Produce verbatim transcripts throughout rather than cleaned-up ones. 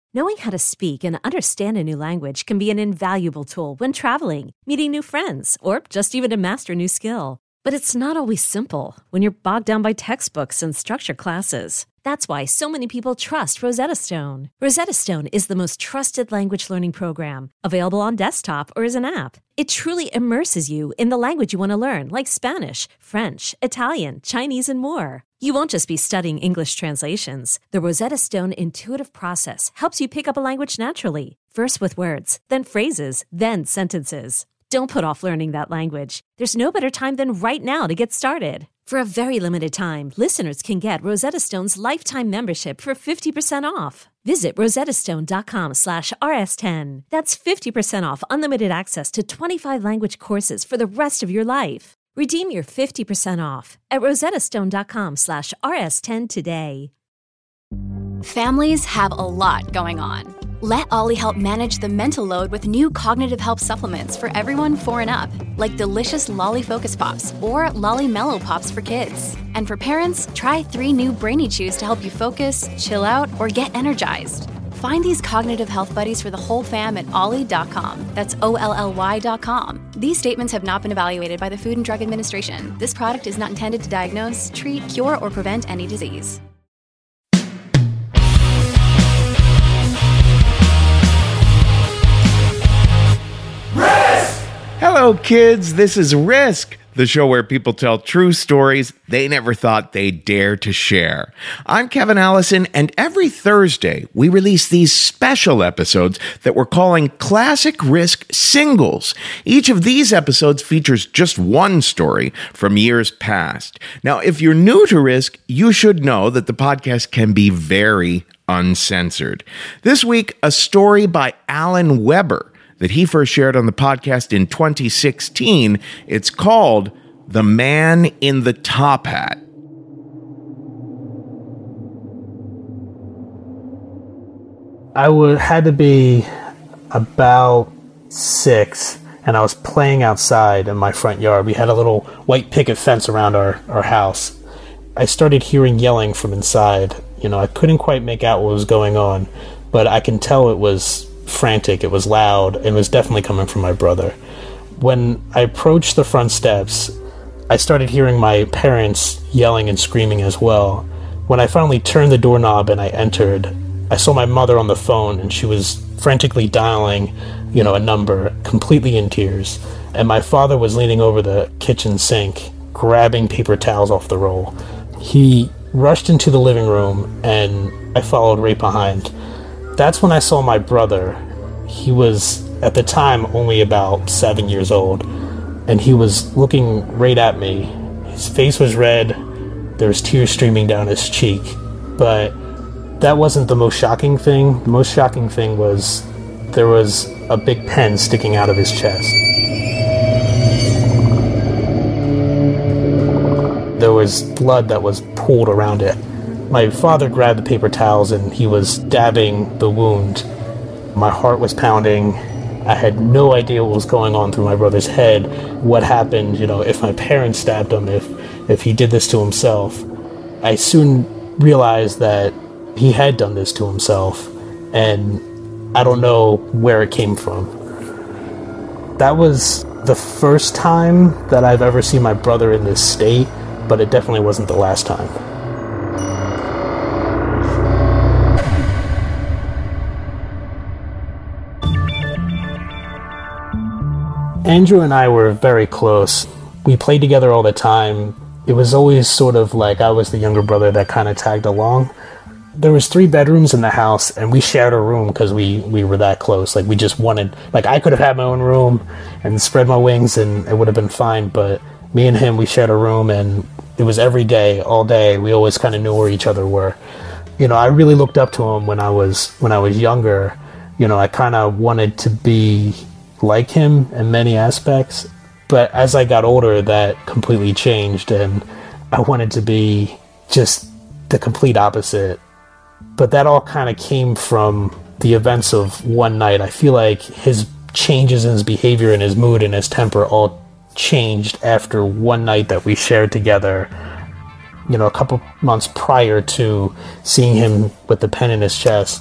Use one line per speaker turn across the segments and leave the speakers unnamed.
Knowing how to speak and understand a new language can be an invaluable tool when traveling, meeting new friends, or just even to master a new skill. But it's not always simple when you're bogged down by textbooks and structured classes. That's why so many people trust Rosetta Stone. Rosetta Stone is the most trusted language learning program, available on desktop or as an app. It truly immerses you in the language you want to learn, like Spanish, French, Italian, Chinese, and more. You won't just be studying English translations. The Rosetta Stone intuitive process helps you pick up a language naturally, first with words, then phrases, then sentences. Don't put off learning that language. There's no better time than right now to get started. For a very limited time, listeners can get Rosetta Stone's lifetime membership for fifty percent off. Visit rosettastone.com slash rs10. That's fifty percent off unlimited access to twenty-five language courses for the rest of your life. Redeem your fifty percent off at rosettastone.com slash rs10 today.
Families have a lot going on. Let Ollie help manage the mental load with new cognitive help supplements for everyone four and up, like delicious Lolly Focus Pops or Lolly Mellow Pops for kids. And for parents, try three new Brainy Chews to help you focus, chill out, or get energized. Find these cognitive health buddies for the whole fam at ollie dot com. That's O L L Y dot com. These statements have not been evaluated by the Food and Drug Administration. This product is not intended to diagnose, treat, cure, or prevent any disease.
Hello, kids. This is Risk, the show where people tell true stories they never thought they'd dare to share. I'm Kevin Allison, and every Thursday we release these special episodes that we're calling Classic Risk Singles. Each of these episodes features just one story from years past. Now, if you're new to Risk, you should know that the podcast can be very uncensored. This week, a story by Alan Weber that he first shared on the podcast in twenty sixteen. It's called The Man in the Top Hat.
I would, had to be about six, and I was playing outside in my front yard. We had a little white picket fence around our, our house. I started hearing yelling from inside. You know, I couldn't quite make out what was going on, but I can tell it was frantic, it was loud, and it was definitely coming from my brother. When I approached the front steps, I started hearing my parents yelling and screaming as well. When I finally turned the doorknob and I entered, I saw my mother on the phone, and she was frantically dialing, you know, a number, completely in tears. And my father was leaning over the kitchen sink, grabbing paper towels off the roll. He rushed into the living room, and I followed right behind. That's when I saw my brother. He was, at the time, only about seven years old, and he was looking right at me. His face was red, there was tears streaming down his cheek, but that wasn't the most shocking thing. The most shocking thing was there was a big pen sticking out of his chest. There was blood that was pooled around it. My father grabbed the paper towels and he was dabbing the wound. My heart was pounding. I had no idea what was going on through my brother's head. What happened, you know, if my parents stabbed him, if, if he did this to himself. I soon realized that he had done this to himself, and I don't know where it came from. That was the first time that I've ever seen my brother in this state, but it definitely wasn't the last time. Andrew and I were very close. We played together all the time. It was always sort of like I was the younger brother that kind of tagged along. There was three bedrooms in the house, and we shared a room because we, we were that close. Like, we just wanted, like, I could have had my own room and spread my wings and it would have been fine, but me and him, we shared a room, and it was every day, all day. We always kind of knew where each other were. You know, I really looked up to him when I was, when I was younger. You know, I kind of wanted to be like him in many aspects, but as I got older, that completely changed, and I wanted to be just the complete opposite. But that all kind of came from the events of one night. I feel like his changes in his behavior and his mood and his temper all changed after one night that we shared together, you know, a couple months prior to seeing him with the pen in his chest.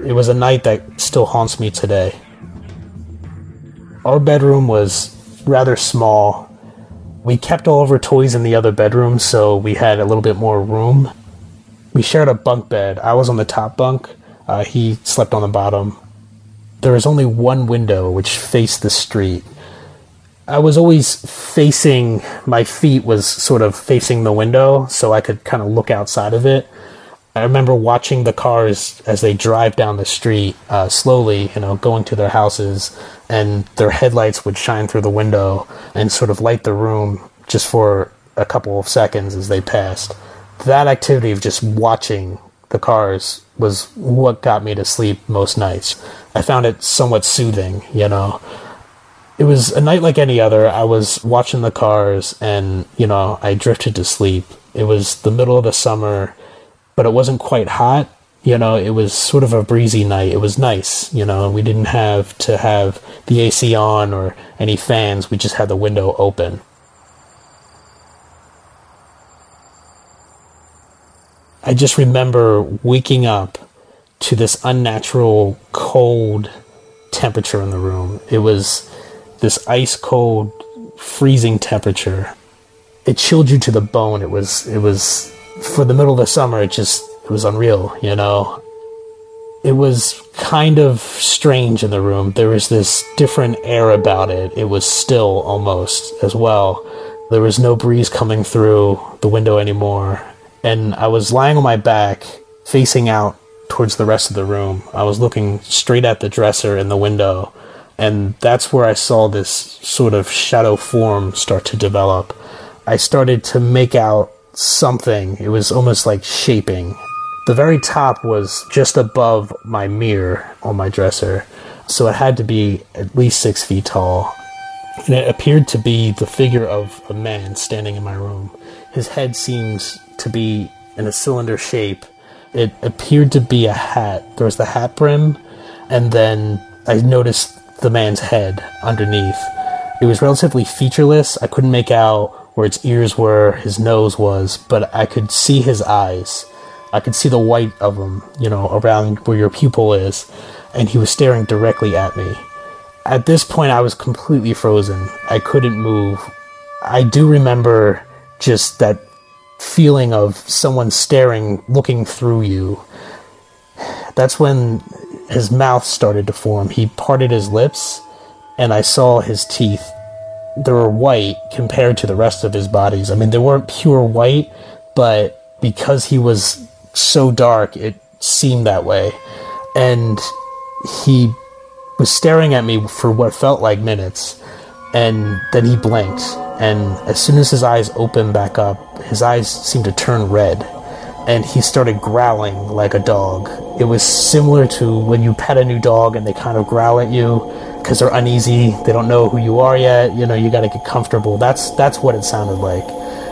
It was a night that still haunts me today. Our bedroom was rather small. We kept all of our toys in the other bedroom, so we had a little bit more room. We shared a bunk bed. I was on the top bunk. Uh, he slept on the bottom. There was only one window which faced the street. I was always facing, my feet was sort of facing the window, so I could kind of look outside of it. I remember watching the cars as they drive down the street uh, slowly, you know, going to their houses, and their headlights would shine through the window and sort of light the room just for a couple of seconds as they passed. That activity of just watching the cars was what got me to sleep most nights. I found it somewhat soothing, you know. It was a night like any other. I was watching the cars and, you know, I drifted to sleep. It was the middle of the summer, but it wasn't quite hot. You know, it was sort of a breezy night. It was nice, you know. We didn't have to have the A C on or any fans. We just had the window open. I just remember waking up to this unnatural cold temperature in the room. It was this ice cold, freezing temperature. It chilled you to the bone. It was, it was, for the middle of the summer, it just, it was unreal, you know. It was kind of strange in the room. There was this different air about it. It was still almost as well. There was no breeze coming through the window anymore. And I was lying on my back, facing out towards the rest of the room. I was looking straight at the dresser in the window, and that's where I saw this sort of shadow form start to develop. I started to make out something. It was almost like shaping. The very top was just above my mirror on my dresser, so it had to be at least six feet tall. And it appeared to be the figure of a man standing in my room. His head seems to be in a cylinder shape. It appeared to be a hat. There was the hat brim, and then I noticed the man's head underneath. It was relatively featureless. I couldn't make out where its ears were, his nose was, but I could see his eyes. I could see the white of them, you know, around where your pupil is, and he was staring directly at me. At this point, I was completely frozen. I couldn't move. I do remember just that feeling of someone staring, looking through you. That's when his mouth started to form. He parted his lips, and I saw his teeth. They were white compared to the rest of his bodies. I mean, they weren't pure white, but because he was so dark, it seemed that way. And he was staring at me for what felt like minutes, and then he blinked. And as soon as his eyes opened back up, his eyes seemed to turn red, and he started growling like a dog. It was similar to when you pet a new dog and they kind of growl at you because they're uneasy, they don't know who you are yet, you know, you got to get comfortable. That's that's what it sounded like.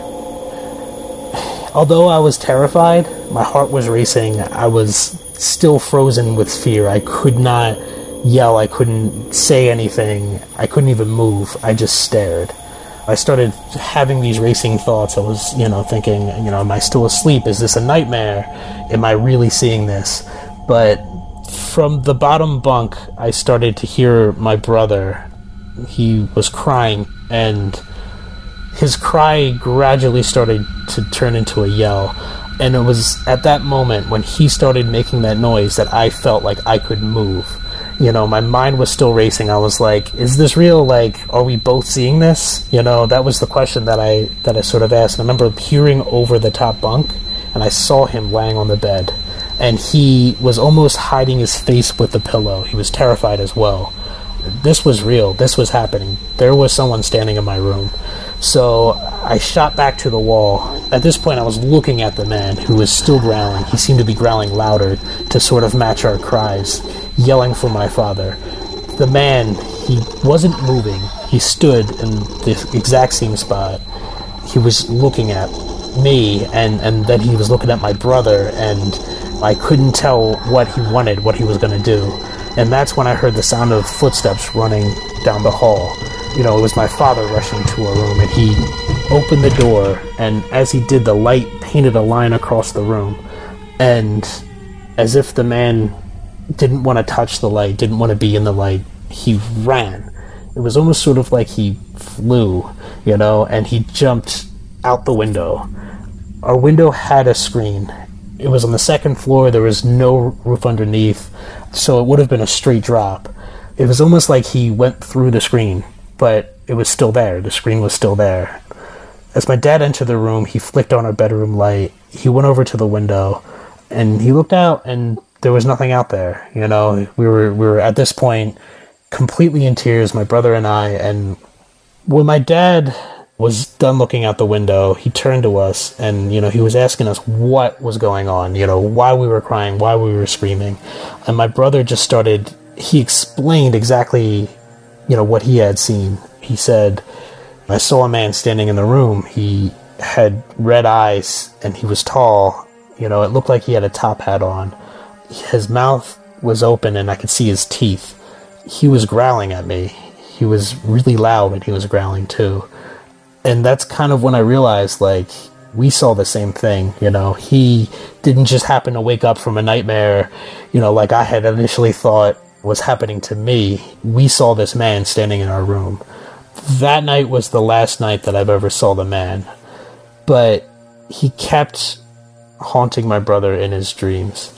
Although I was terrified, my heart was racing, I was still frozen with fear. I could not yell, I couldn't say anything, I couldn't even move, I just stared. I started having these racing thoughts. I was, you know, thinking, you know, am I still asleep? Is this a nightmare? Am I really seeing this? But from the bottom bunk, I started to hear my brother. He was crying, and his cry gradually started to turn into a yell. And it was at that moment when he started making that noise that I felt like I could move. You know, my mind was still racing. I was like, is this real? Like, are we both seeing this? You know, that was the question that I that I sort of asked. And I remember peering over the top bunk, and I saw him laying on the bed. And he was almost hiding his face with the pillow. He was terrified as well. This was real. This was happening. There was someone standing in my room. So I shot back to the wall. At this point, I was looking at the man who was still growling. He seemed to be growling louder to sort of match our cries, yelling for my father. The man, he wasn't moving. He stood in the exact same spot. He was looking at me, and, and then he was looking at my brother, and I couldn't tell what he wanted, what he was going to do. And that's when I heard the sound of footsteps running down the hall. You know, it was my father rushing to a room, and he opened the door, and as he did, the light painted a line across the room. And as if the man didn't want to touch the light, didn't want to be in the light. He ran. It was almost sort of like he flew, you know, and he jumped out the window. Our window had a screen. It was on the second floor. There was no roof underneath, so it would have been a straight drop. It was almost like he went through the screen, but it was still there. The screen was still there. As my dad entered the room, he flicked on our bedroom light. He went over to the window, and he looked out, and there was nothing out there. You know, we were we were at this point completely in tears, my brother and I. And when my dad was done looking out the window, he turned to us, and you know, he was asking us what was going on. You know, why we were crying, why we were screaming, and my brother just started. He explained exactly, you know, what he had seen. He said, "I saw a man standing in the room. He had red eyes, and he was tall. You know, it looked like he had a top hat on. His mouth was open, and I could see his teeth. He was growling at me. He was really loud, and he was growling too." And that's kind of when I realized, like, we saw the same thing. You know, he didn't just happen to wake up from a nightmare, you know, like I had initially thought was happening to me. We saw this man standing in our room. That night was the last night that I've ever saw the man. But he kept haunting my brother in his dreams.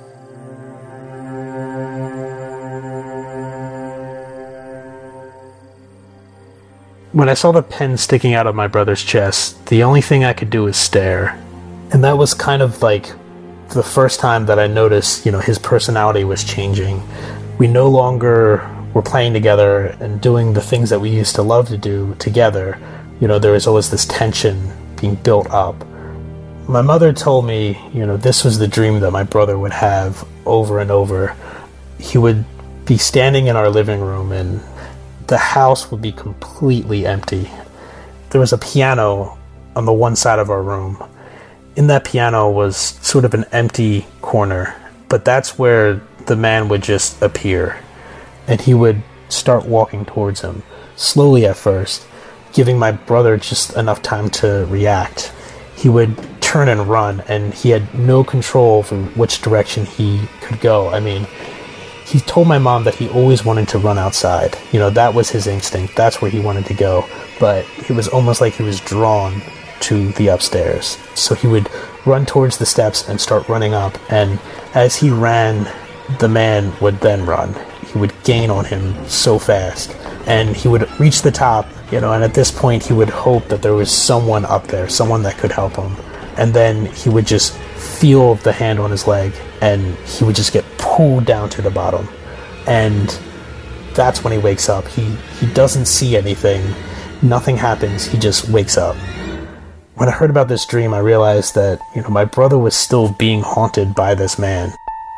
When I saw the pen sticking out of my brother's chest, the only thing I could do was stare. And that was kind of like the first time that I noticed, you know, his personality was changing. We no longer were playing together and doing the things that we used to love to do together. You know, there was always this tension being built up. My mother told me, you know, this was the dream that my brother would have over and over. He would be standing in our living room, and the house would be completely empty. There was a piano on the one side of our room. In that piano was sort of an empty corner, but that's where the man would just appear. And he would start walking towards him, slowly at first, giving my brother just enough time to react. He would turn and run, and he had no control over which direction he could go. I mean, he told my mom that he always wanted to run outside. You know, that was his instinct. That's where he wanted to go. But it was almost like he was drawn to the upstairs. So he would run towards the steps and start running up. And as he ran, the man would then run. He would gain on him so fast. And he would reach the top, you know, and at this point he would hope that there was someone up there, someone that could help him. And then he would just feel the hand on his leg, and he would just get pulled down to the bottom. And that's when he wakes up. He he doesn't see anything. Nothing happens. He just wakes up. When I heard about this dream, I realized that, you know, my brother was still being haunted by this man.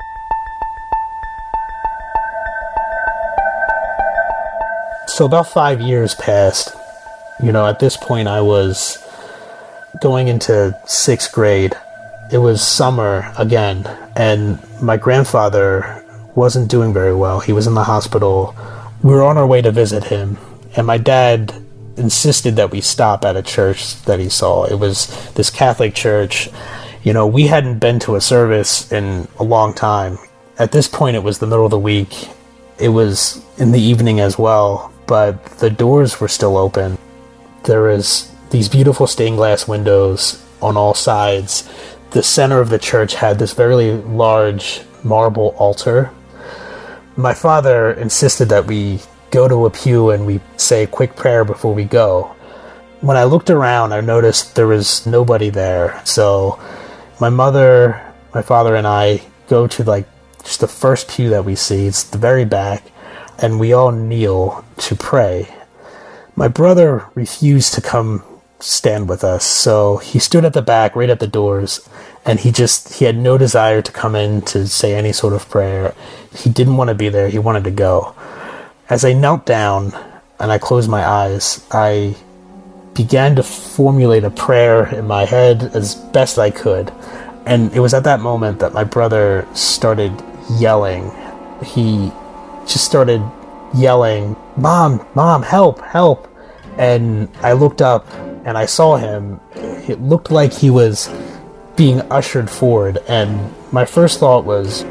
So about five years passed. You know, at this point I was going into sixth grade. It was summer again, and my grandfather wasn't doing very well. He was in the hospital. We were on our way to visit him, and my dad insisted that we stop at a church that he saw. It was this Catholic church. You know, we hadn't been to a service in a long time. At this point, it was the middle of the week. It was in the evening as well, but the doors were still open. There was these beautiful stained glass windows on all sides. The center of the church had this very large marble altar. My father insisted that we go to a pew and we say a quick prayer before we go. When I looked around, I noticed there was nobody there. So my mother, my father, and I go to like just the first pew that we see. It's the very back, and we all kneel to pray. My brother refused to come stand with us, so he stood at the back, right at the doors, and he just, he had no desire to come in to say any sort of prayer. He didn't want to be there. He wanted to go. As I knelt down and I closed my eyes, I began to formulate a prayer in my head as best I could. And it was at that moment that my brother started yelling. He just started yelling, "Mom, Mom, help, help." And I looked up and I saw him. It looked like he was being ushered forward, and my first thought was,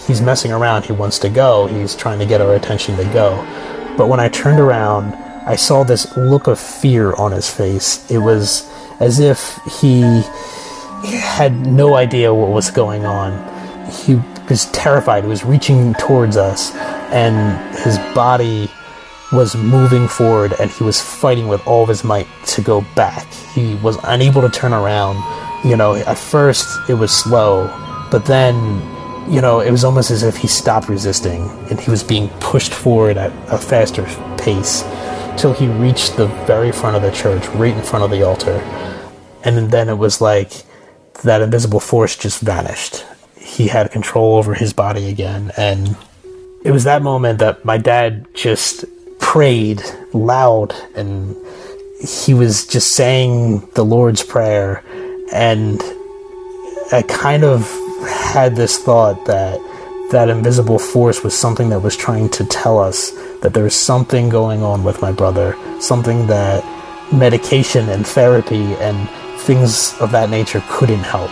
he's messing around. He wants to go. He's trying to get our attention to go. But when I turned around, I saw this look of fear on his face. It was as if he had no idea what was going on. He was terrified. He was reaching towards us, and his body was moving forward, and he was fighting with all of his might to go back. He was unable to turn around. You know, at first it was slow, but then, you know, it was almost as if he stopped resisting, and he was being pushed forward at a faster pace till he reached the very front of the church, right in front of the altar. And then it was like that invisible force just vanished. He had control over his body again, and it was that moment that my dad just prayed loud, and he was just saying the Lord's Prayer, and I kind of had this thought that that invisible force was something that was trying to tell us that there was something going on with my brother, something that medication and therapy and things of that nature couldn't help.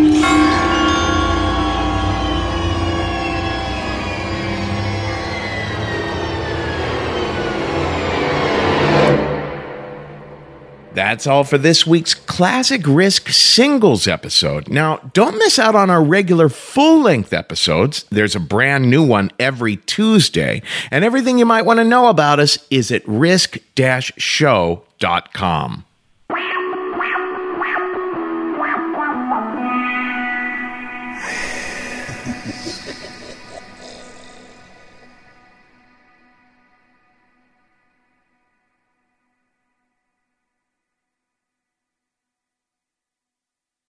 That's all for this week's Classic Risk Singles episode. Now, don't miss out on our regular full-length episodes. There's a brand new one every Tuesday, and everything you might want to know about us is at risk dash show dot com.